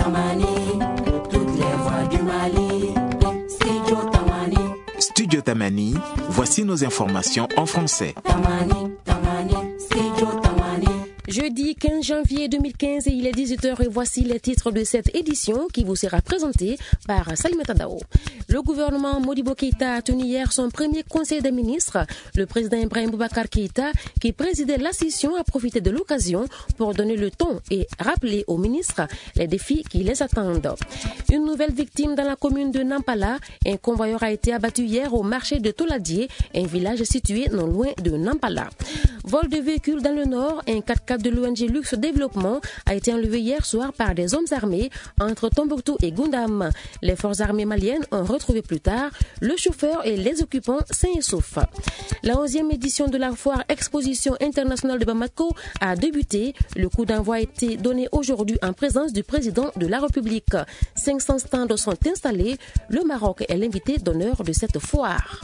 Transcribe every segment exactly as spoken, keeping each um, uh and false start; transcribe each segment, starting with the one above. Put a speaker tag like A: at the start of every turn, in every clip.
A: Tamani, toutes les voix du Mali. Studio Tamani.
B: Studio Tamani, voici nos informations en français.
A: Tamani, Tamani, Studio Tamani.
C: Jeudi quinze janvier deux mille quinze, il est dix-huit heures et voici les titres de cette édition qui vous sera présentée par Salimata Dao. Le gouvernement Modibo Keïta a tenu hier son premier conseil des ministres. Le président Ibrahim Boubacar Keïta, qui présidait la session, a profité de l'occasion pour donner le ton et rappeler aux ministres les défis qui les attendent. Une nouvelle victime dans la commune de Nampala. Un convoyeur a été abattu hier au marché de Toladier, un village situé non loin de Nampala. Vol de véhicules dans le nord, un quatre-quatre de l'O N G Luxe Développement a été enlevé hier soir par des hommes armés entre Tombouctou et Goundam. Les forces armées maliennes ont retrouvé plus tard le chauffeur et les occupants sains et saufs. La onzième édition de la foire Exposition internationale de Bamako a débuté. Le coup d'envoi a été donné aujourd'hui en présence du président de la République. cinq cents stands sont installés. Le Maroc est l'invité d'honneur de cette foire.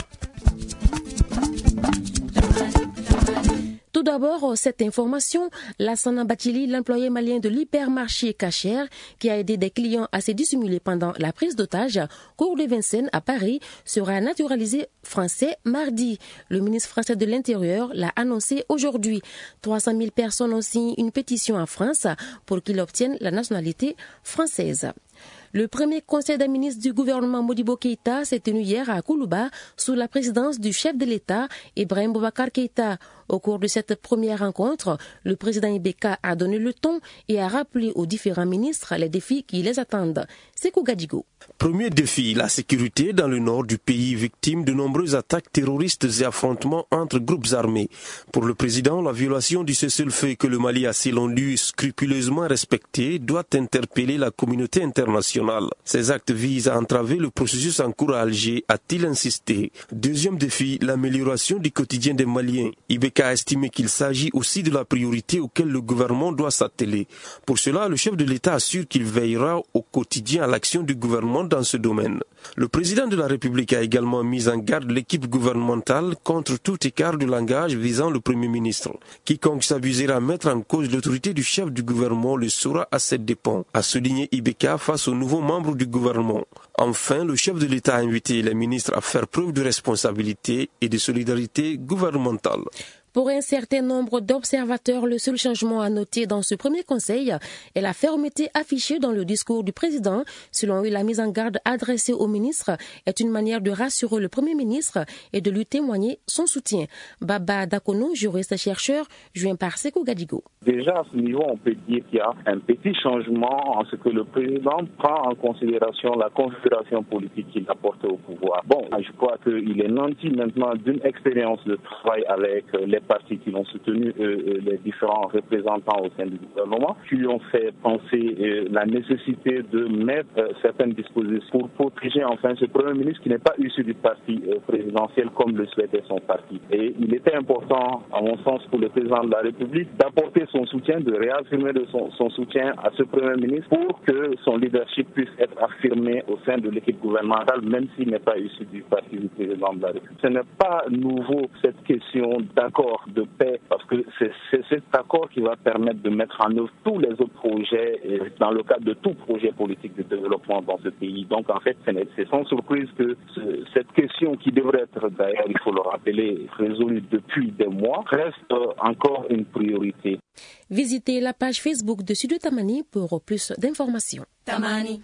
C: Tout d'abord, cette information, Lassana Batili, l'employé malien de l'hypermarché Cacher, qui a aidé des clients à se dissimuler pendant la prise d'otage, cours de Vincennes à Paris, sera naturalisé français mardi. Le ministre français de l'Intérieur l'a annoncé aujourd'hui. trois cent mille personnes ont signé une pétition en France pour qu'il obtienne la nationalité française. Le premier conseil des ministres du gouvernement Modibo Keïta s'est tenu hier à Koulouba sous la présidence du chef de l'État, Ibrahim Boubacar Keïta. Au cours de cette première rencontre, le président Ibeka a donné le ton et a rappelé aux différents ministres les défis qui les attendent. Sekou Gadigo.
D: Premier défi, la sécurité dans le nord du pays, victime de nombreuses attaques terroristes et affrontements entre groupes armés. Pour le président, la violation du cessez-le-feu que le Mali a selon lui scrupuleusement respecté doit interpeller la communauté internationale. Ces actes visent à entraver le processus en cours à Alger, a-t-il insisté. Deuxième défi, l'amélioration du quotidien des Maliens. Ibeka a estimé qu'il s'agit aussi de la priorité auquel le gouvernement doit s'atteler. Pour cela, le chef de l'État assure qu'il veillera au quotidien à l'action du gouvernement dans ce domaine. Le président de la République a également mis en garde l'équipe gouvernementale contre tout écart de langage visant le Premier ministre. Quiconque s'avisera à mettre en cause l'autorité du chef du gouvernement le saura à ses dépens, a souligné Ibeka face aux nouveaux membres du gouvernement. Enfin, le chef de l'État a invité les ministres à faire preuve de responsabilité et de solidarité gouvernementale.
C: Pour un certain nombre d'observateurs, le seul changement à noter dans ce premier conseil est la fermeté affichée dans le discours du président. Selon lui, la mise en garde adressée au ministre est une manière de rassurer le Premier ministre et de lui témoigner son soutien. Baba Dakono, juriste chercheur, joint par Sekou Gadigo.
E: Déjà à ce niveau, on peut dire qu'il y a un petit changement en ce que le président prend en considération la configuration politique qu'il a portée au pouvoir. Bon, je crois qu'il est nanti maintenant d'une expérience de travail avec les partis qui l'ont soutenu, euh, les différents représentants au sein du gouvernement, qui lui ont fait penser euh, la nécessité de mettre euh, certaines dispositions pour protéger enfin ce Premier ministre qui n'est pas issu du parti euh, présidentiel comme le souhaitait son parti. Et il était important, à mon sens, pour le président de la République d'apporter son soutien, de réaffirmer de son, son soutien à ce Premier ministre pour que son leadership puisse être affirmé au sein de l'équipe gouvernementale, même s'il n'est pas issu du parti du président de la République. Ce n'est pas nouveau cette question d'accord de paix, parce que c'est, c'est cet accord qui va permettre de mettre en œuvre tous les autres projets dans le cadre de tout projet politique de développement dans ce pays. Donc en fait, c'est sans surprise que ce, cette question qui devrait être d'ailleurs, il faut le rappeler, résolue depuis des mois, reste encore une priorité.
C: Visitez la page Facebook de Studio Tamani pour plus d'informations.
A: Tamani.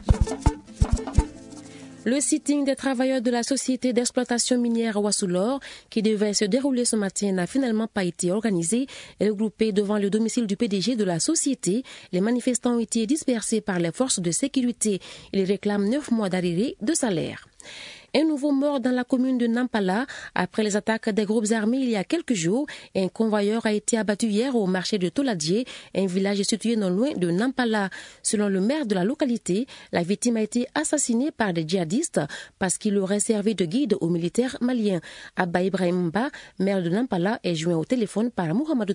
C: Le sitting des travailleurs de la société d'exploitation minière Wassoulor, qui devait se dérouler ce matin, n'a finalement pas été organisé et regroupé devant le domicile du P D G de la société. Les manifestants ont été dispersés par les forces de sécurité. Ils réclament neuf mois d'arrêt de salaire. Un nouveau mort dans la commune de Nampala. Après les attaques des groupes armés il y a quelques jours, un convoyeur a été abattu hier au marché de Toladier, un village situé non loin de Nampala. Selon le maire de la localité, la victime a été assassinée par des djihadistes parce qu'il aurait servi de guide aux militaires maliens. Abba Ibrahim Mba, maire de Nampala, est joint au téléphone par Mohamedou Touré.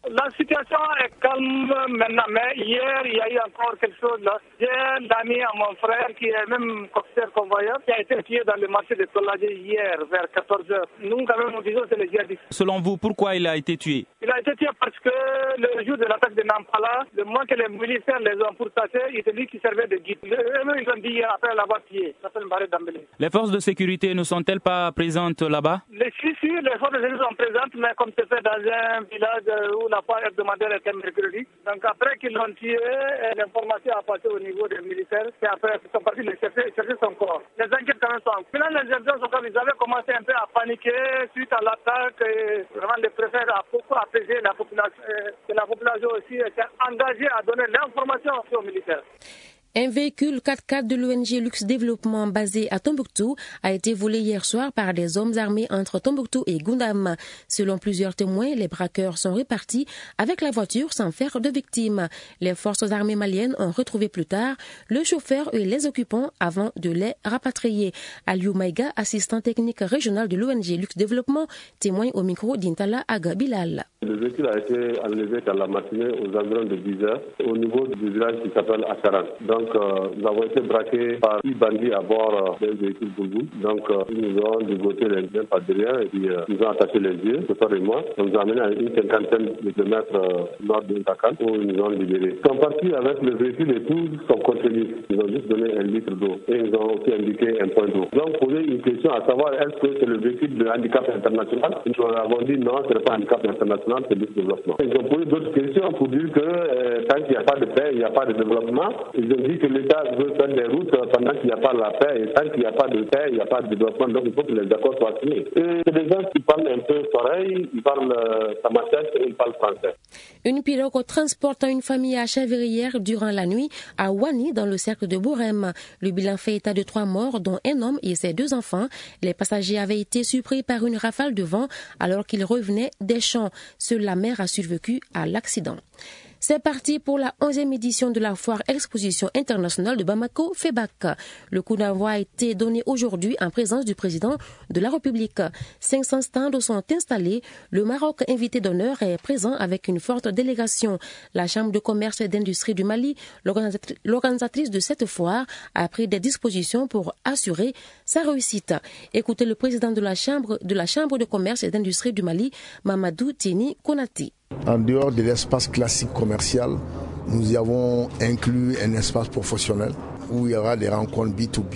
F: La situation est calme maintenant, mais hier, il y a eu encore quelque chose là. J'ai un ami à mon frère qui est même commissaire convoyeur qui a été tué dans le marché de Toladé hier vers quatorze heures. Nous, quand même, nous disons que c'est les djihadistes.
G: Selon vous, pourquoi il a été tué?
F: Il a été tué parce que le jour de l'attaque de Nampala, le moment que les militaires les ont pourchassés, il c'est lui qui servait de guide. Eux-mêmes, ils ont dit hier après l'avoir tué. Ça s'appelle Barré Dambélé.
G: Les forces de sécurité ne sont-elles pas présentes là-bas?
F: Les si, si, les forces de sécurité sont présentes, mais comme c'est fait dans un village où la part hebdomadaire était mercredi. Donc après qu'ils l'ont tué, l'information a passé au niveau des militaires. Et après, ils sont partis les chercher, chercher son corps. Les enquêtes quand même sont. Finalement, les gens sont comme ils avaient commencé un peu à paniquer suite à l'attaque. Et vraiment, les préfets a beaucoup apaisé la population. Et la population aussi était engagée à donner l'information aux militaires.
C: Un véhicule quatre-quatre de l'O N G Luxe Développement basé à Tombouctou a été volé hier soir par des hommes armés entre Tombouctou et Goundam. Selon plusieurs témoins, les braqueurs sont repartis avec la voiture sans faire de victimes. Les forces armées maliennes ont retrouvé plus tard le chauffeur et les occupants avant de les rapatrier. Aliou Maïga, assistant technique régional de l'O N G Luxe Développement, témoigne au micro d'Intala Aga Bilal.
H: Le véhicule a été enlevé dans la matinée aux environs de dix heures au niveau du village qui s'appelle Acharan. Donc, euh, nous avons été braqués par six bandits à bord euh, d'un véhicule boulboul. Donc, euh, ils nous ont dégoté les biens par derrière et puis euh, ils ont attaché les yeux, ce soir et moi. On nous a amenés à une cinquantaine de kilomètres euh, nord de Takan où ils nous ont libérés. Ils sont partis avec le véhicule et tout son contenu. Ils ont juste donné un litre d'eau et ils ont aussi indiqué un point d'eau. Ils ont posé une question à savoir est-ce que c'est le véhicule de handicap international. Nous avons dit non, ce n'est pas un handicap international. C'est le développement. Ils ont posé d'autres questions pour dire que euh, tant qu'il n'y a pas de paix, il n'y a pas de développement. Ils ont dit que l'État veut faire des routes pendant qu'il n'y a pas la paix. Et tant qu'il n'y a pas de paix, il n'y a pas de développement. Donc il faut que les accords soient signés. Et c'est des gens qui parlent un peu pareil, ils parlent euh, tamacheq et ils parlent français.
C: Une pirogue transportant une famille à Chavirière durant la nuit à Wani dans le cercle de Bourem. Le bilan fait état de trois morts, dont un homme et ses deux enfants. Les passagers avaient été surpris par une rafale de vent alors qu'ils revenaient des champs. Seule la mère a survécu à l'accident. C'est parti pour la onzième édition de la foire exposition internationale de Bamako, FEBAC. Le coup d'envoi a été donné aujourd'hui en présence du président de la République. cinq cents stands sont installés. Le Maroc, invité d'honneur, est présent avec une forte délégation. La Chambre de commerce et d'industrie du Mali, l'organisatrice de cette foire, a pris des dispositions pour assurer sa réussite. Écoutez le président de la Chambre de, la Chambre de commerce et d'industrie du Mali, Mamadou Tieni Konati.
I: En dehors de l'espace classique commercial, nous y avons inclus un espace professionnel où il y aura des rencontres B deux B.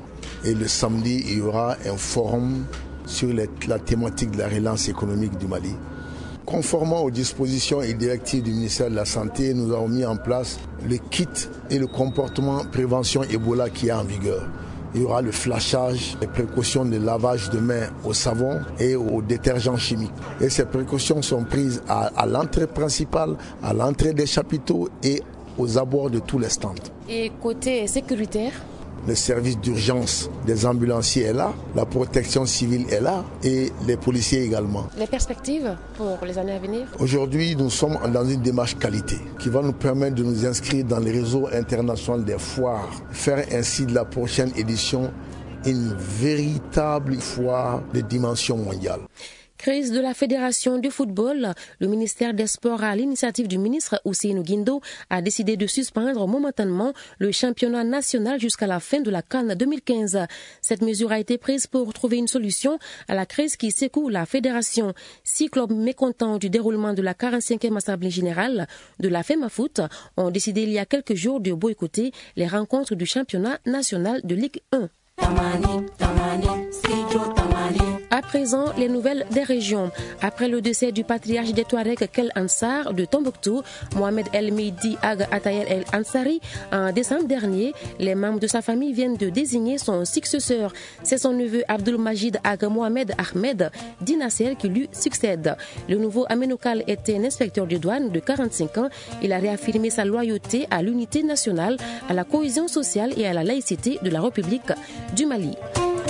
I: Et le samedi, il y aura un forum sur les, la thématique de la relance économique du Mali. Conformément aux dispositions et directives du ministère de la Santé, nous avons mis en place le kit et le comportement prévention Ebola qui est en vigueur. Il y aura le flashage, les précautions de lavage de mains au savon et au détergent chimique. Et ces précautions sont prises à, à l'entrée principale, à l'entrée des chapiteaux et aux abords de tous les stands.
C: Et côté sécuritaire ?
I: Le service d'urgence des ambulanciers est là, la protection civile est là et les policiers également.
C: Les perspectives pour les années à venir ?
I: Aujourd'hui, nous sommes dans une démarche qualité qui va nous permettre de nous inscrire dans le réseau international des foires, faire ainsi de la prochaine édition une véritable foire de dimension mondiale.
C: Crise de la Fédération de football, le ministère des Sports, à l'initiative du ministre Ousseynou Guindo, a décidé de suspendre momentanément le championnat national jusqu'à la fin de la CAN deux mille quinze. Cette mesure a été prise pour trouver une solution à la crise qui secoue la fédération. Six clubs mécontents du déroulement de la quarante-cinquième Assemblée générale de la FEMAFOOT ont décidé il y a quelques jours de boycotter les rencontres du championnat national de Ligue un.
A: Tamani, Tamani, Studio Tamani.
C: À présent, les nouvelles des régions. Après le décès du patriarche des Touaregs Kel Ansar de Tombouctou, Mohamed El Mehdi Ag Atayel El Ansari, en décembre dernier, les membres de sa famille viennent de désigner son successeur. C'est son neveu Abdul Majid Ag Mohamed Ahmed Dinasser qui lui succède. Le nouveau Amenoukal était un inspecteur de douane de quarante-cinq ans. Il a réaffirmé sa loyauté à l'unité nationale, à la cohésion sociale et à la laïcité de la République du Mali.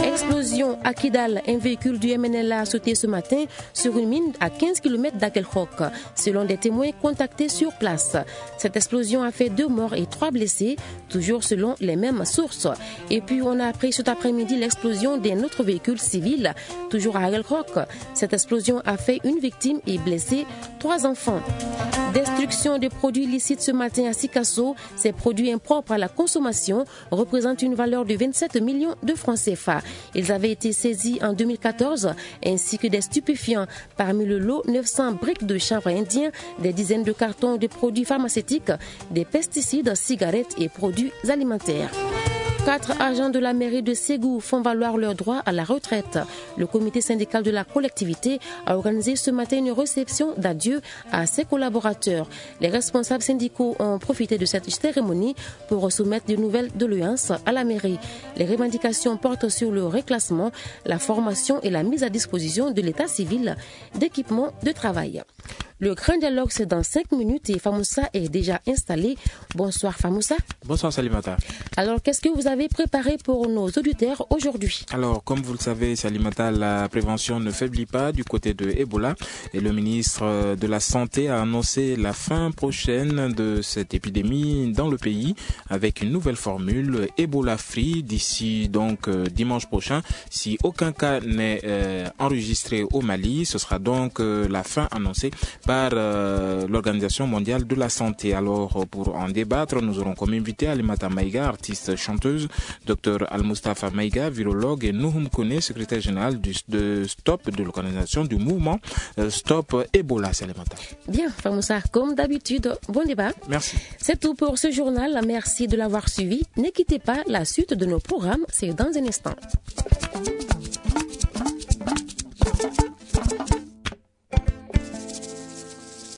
C: Explosion à Kidal, un véhicule du M N L A a sauté ce matin sur une mine à quinze kilomètres d'Akelkhok, selon des témoins contactés sur place. Cette explosion a fait deux morts et trois blessés, toujours selon les mêmes sources. Et puis on a appris cet après-midi l'explosion d'un autre véhicule civil, toujours à Akelkhok. Cette explosion a fait une victime et blessé trois enfants. Destruction des produits illicites ce matin à Sikasso. Ces produits impropres à la consommation représentent une valeur de vingt-sept millions de francs C F A. Ils avaient été saisis en deux mille quatorze, ainsi que des stupéfiants. Parmi le lot, neuf cents briques de chanvre indien, des dizaines de cartons de produits pharmaceutiques, des pesticides, cigarettes et produits alimentaires. Quatre agents de la mairie de Ségou font valoir leur droit à la retraite. Le comité syndical de la collectivité a organisé ce matin une réception d'adieu à ses collaborateurs. Les responsables syndicaux ont profité de cette cérémonie pour soumettre de nouvelles doléances à la mairie. Les revendications portent sur le reclassement, la formation et la mise à disposition de l'état civil d'équipements de travail. Le grand dialogue, c'est dans cinq minutes et Famoussa est déjà installé. Bonsoir Famoussa.
B: Bonsoir Salimata.
C: Alors, qu'est-ce que vous avez préparé pour nos auditeurs aujourd'hui?
B: Alors, comme vous le savez, Salimata, la prévention ne faiblit pas du côté de Ebola et le ministre de la Santé a annoncé la fin prochaine de cette épidémie dans le pays avec une nouvelle formule Ebola Free d'ici donc euh, dimanche prochain. Si aucun cas n'est euh, enregistré au Mali, ce sera donc euh, la fin annoncée par par euh, l'Organisation mondiale de la santé. Alors, pour en débattre, nous aurons comme invité Alimata Maïga, artiste chanteuse, Dr Al-Mustafa Maïga, virologue, et Nouhoum Kone, secrétaire général du, de STOP, de l'organisation du mouvement euh, Stop Ebola. Salimata.
C: Bien, Famoussa, comme d'habitude, bon débat.
B: Merci.
C: C'est tout pour ce journal. Merci de l'avoir suivi. Ne quittez pas la suite de nos programmes, c'est dans un instant.